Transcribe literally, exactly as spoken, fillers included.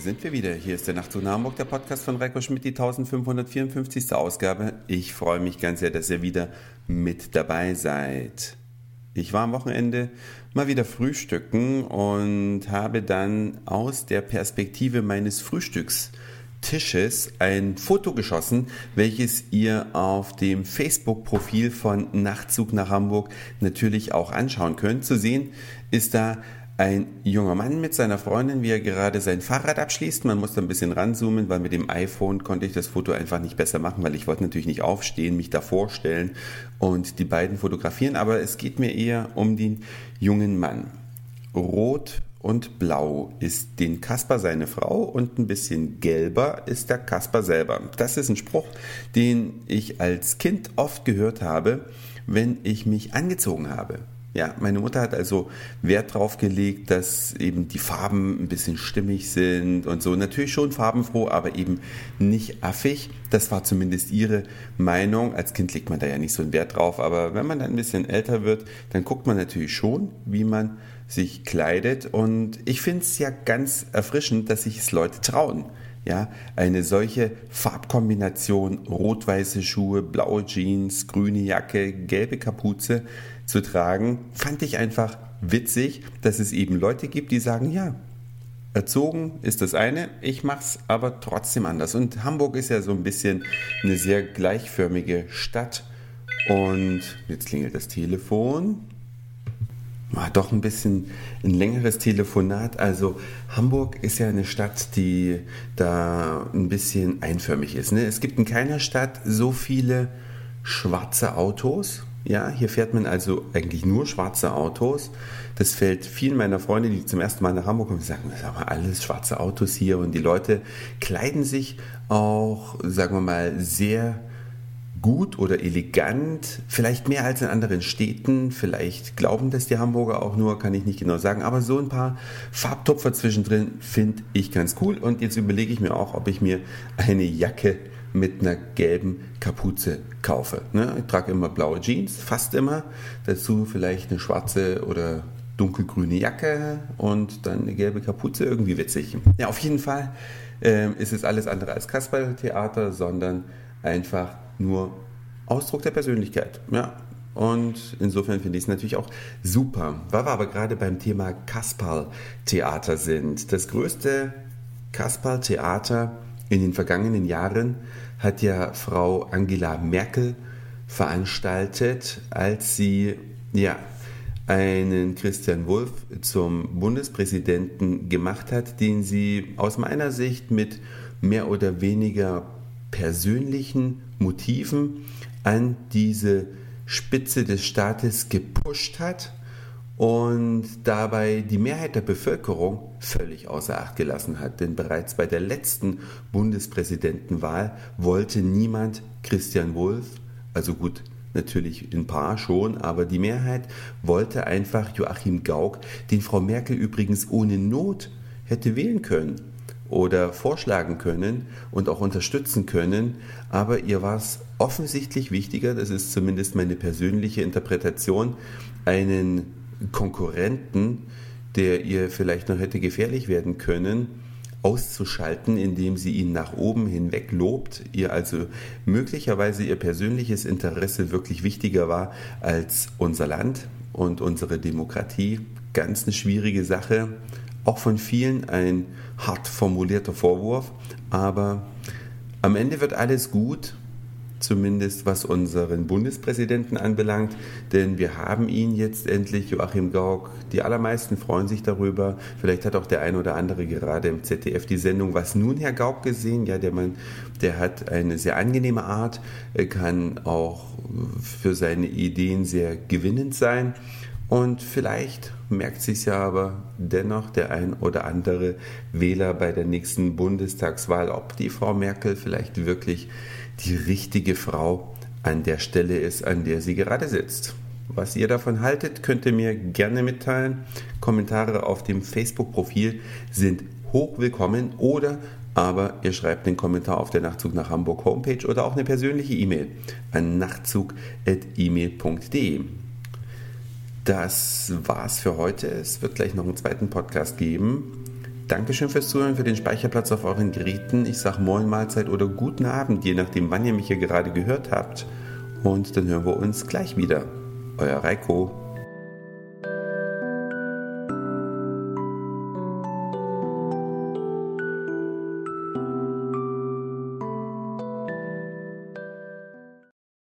sind wir wieder. Hier ist der Nachtzug nach Hamburg, der Podcast von Reiko Schmidt, die eintausendfünfhundertvierundfünfzigste Ausgabe. Ich freue mich ganz sehr, dass ihr wieder mit dabei seid. Ich war am Wochenende mal wieder frühstücken und habe dann aus der Perspektive meines Frühstückstisches ein Foto geschossen, welches ihr auf dem Facebook-Profil von Nachtzug nach Hamburg natürlich auch anschauen könnt. Zu sehen ist da ein junger Mann mit seiner Freundin, wie er gerade sein Fahrrad abschließt. Man muss da ein bisschen ranzoomen, weil mit dem iPhone konnte ich das Foto einfach nicht besser machen, weil ich wollte natürlich nicht aufstehen, mich da vorstellen und die beiden fotografieren. Aber es geht mir eher um den jungen Mann. Rot und blau ist den Kasper seine Frau und ein bisschen gelber ist der Kasper selber. Das ist ein Spruch, den ich als Kind oft gehört habe, wenn ich mich angezogen habe. Ja, meine Mutter hat also Wert drauf gelegt, dass eben die Farben ein bisschen stimmig sind und so. Natürlich schon farbenfroh, aber eben nicht affig. Das war zumindest ihre Meinung. Als Kind legt man da ja nicht so einen Wert drauf, aber wenn man dann ein bisschen älter wird, dann guckt man natürlich schon, wie man sich kleidet. Und ich finde es ja ganz erfrischend, dass sich es Leute trauen. Ja, eine solche Farbkombination, rot-weiße Schuhe, blaue Jeans, grüne Jacke, gelbe Kapuze zu tragen, fand ich einfach witzig, dass es eben Leute gibt, die sagen, ja, erzogen ist das eine, ich mach's aber trotzdem anders. Und Hamburg ist ja so ein bisschen eine sehr gleichförmige Stadt. Und jetzt klingelt das Telefon. War doch ein bisschen ein längeres Telefonat. Also Hamburg ist ja eine Stadt, die da ein bisschen einförmig ist. Ne? Es gibt in keiner Stadt so viele schwarze Autos. Ja, hier fährt man also eigentlich nur schwarze Autos. Das fällt vielen meiner Freunde, die zum ersten Mal nach Hamburg kommen, die sagen, das sind alles schwarze Autos hier. Und die Leute kleiden sich auch, sagen wir mal, sehr gut oder elegant, vielleicht mehr als in anderen Städten, vielleicht glauben das die Hamburger auch nur, kann ich nicht genau sagen, aber so ein paar Farbtupfer zwischendrin finde ich ganz cool und jetzt überlege ich mir auch, ob ich mir eine Jacke mit einer gelben Kapuze kaufe. Ne? Ich trage immer blaue Jeans, fast immer, dazu vielleicht eine schwarze oder dunkelgrüne Jacke und dann eine gelbe Kapuze, irgendwie witzig. Ja, auf jeden Fall äh, ist es alles andere als Kasperltheater, sondern einfach nur Ausdruck der Persönlichkeit. Ja. Und insofern finde ich es natürlich auch super. Weil wir aber gerade beim Thema Kasperltheater sind. Das größte Kasperltheater in den vergangenen Jahren hat ja Frau Angela Merkel veranstaltet, als sie ja, einen Christian Wulff zum Bundespräsidenten gemacht hat, den sie aus meiner Sicht mit mehr oder weniger persönlichen Motiven an diese Spitze des Staates gepusht hat und dabei die Mehrheit der Bevölkerung völlig außer Acht gelassen hat. Denn bereits bei der letzten Bundespräsidentenwahl wollte niemand Christian Wulff, also gut, natürlich ein paar schon, aber die Mehrheit wollte einfach Joachim Gauck, den Frau Merkel übrigens ohne Not hätte wählen können oder vorschlagen können und auch unterstützen können, aber ihr war es offensichtlich wichtiger, das ist zumindest meine persönliche Interpretation, einen Konkurrenten, der ihr vielleicht noch hätte gefährlich werden können, auszuschalten, indem sie ihn nach oben hinweg lobt, ihr also möglicherweise ihr persönliches Interesse wirklich wichtiger war als unser Land und unsere Demokratie. Ganz eine schwierige Sache. Auch von vielen ein hart formulierter Vorwurf, aber am Ende wird alles gut, zumindest was unseren Bundespräsidenten anbelangt, denn wir haben ihn jetzt endlich, Joachim Gauck. Die allermeisten freuen sich darüber. Vielleicht hat auch der ein oder andere gerade im Z D F die Sendung Was nun, Herr Gauck, gesehen. Ja, der Mann, der hat eine sehr angenehme Art, kann auch für seine Ideen sehr gewinnend sein. Und vielleicht merkt sich ja aber dennoch der ein oder andere Wähler bei der nächsten Bundestagswahl, ob die Frau Merkel vielleicht wirklich die richtige Frau an der Stelle ist, an der sie gerade sitzt. Was ihr davon haltet, könnt ihr mir gerne mitteilen. Kommentare auf dem Facebook-Profil sind hochwillkommen oder aber ihr schreibt den Kommentar auf der Nachtzug nach Hamburg Homepage oder auch eine persönliche E-Mail an nachtzug at e mail punkt de. Das war's für heute. Es wird gleich noch einen zweiten Podcast geben. Dankeschön fürs Zuhören, für den Speicherplatz auf euren Geräten. Ich sage Moin, Mahlzeit oder guten Abend, je nachdem, wann ihr mich hier gerade gehört habt. Und dann hören wir uns gleich wieder. Euer Reiko.